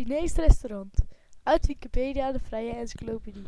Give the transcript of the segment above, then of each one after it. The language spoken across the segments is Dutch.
Chinees restaurant. Uit Wikipedia, de vrije encyclopedie.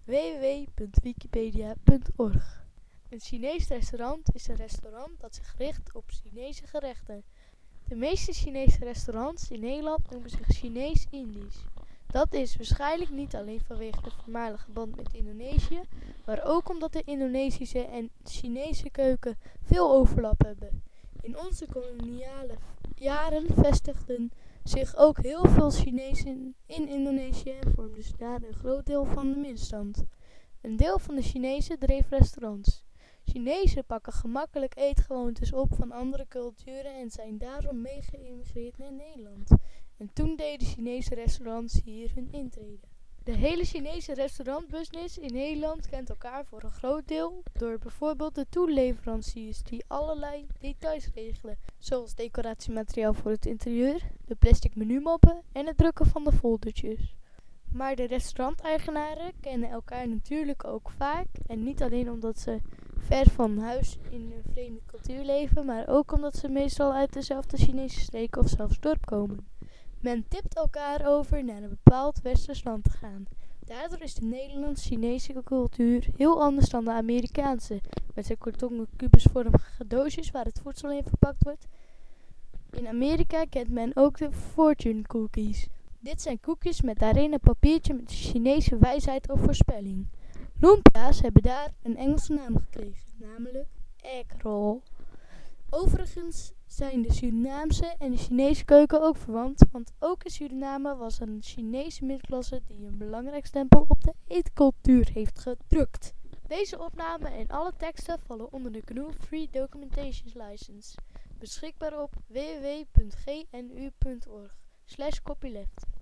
www.wikipedia.org. Een Chinees restaurant is een restaurant dat zich richt op Chinese gerechten. De meeste Chinese restaurants in Nederland noemen zich Chinees-Indisch. Dat is waarschijnlijk niet alleen vanwege de voormalige band met Indonesië, maar ook omdat de Indonesische en Chinese keuken veel overlap hebben. In onze koloniale jaren vestigden zich ook heel veel Chinezen in Indonesië en vormden ze daar een groot deel van de middenstand. Een deel van de Chinezen dreef restaurants. Chinezen pakken gemakkelijk eetgewoontes op van andere culturen en zijn daarom mee geïmigreerd naar Nederland. En toen deden Chinese restaurants hier hun intrede. De hele Chinese restaurantbusiness in Nederland kent elkaar voor een groot deel door bijvoorbeeld de toeleveranciers die allerlei details regelen, zoals decoratiemateriaal voor het interieur, de plastic menumappen en het drukken van de foldertjes. Maar de restauranteigenaren kennen elkaar natuurlijk ook vaak en niet alleen omdat ze ver van huis in een vreemde cultuur leven, maar ook omdat ze meestal uit dezelfde Chinese streek of zelfs dorp komen. Men tipt elkaar over naar een bepaald westers land te gaan. Daardoor is de Nederlands-Chinese cultuur heel anders dan de Amerikaanse, met zijn kartonnen kubusvormige doosjes waar het voedsel in verpakt wordt. In Amerika kent men ook de fortune cookies. Dit zijn koekjes met daarin een papiertje met de Chinese wijsheid of voorspelling. Lumpia's hebben daar een Engelse naam gekregen, namelijk egg roll. Overigens zijn de Surinaamse en de Chinese keuken ook verwant, want ook in Suriname was er een Chinese middenklasse die een belangrijk stempel op de eetcultuur heeft gedrukt. Deze opname en alle teksten vallen onder de GNU Free Documentation License, beschikbaar op www.gnu.org/copyleft.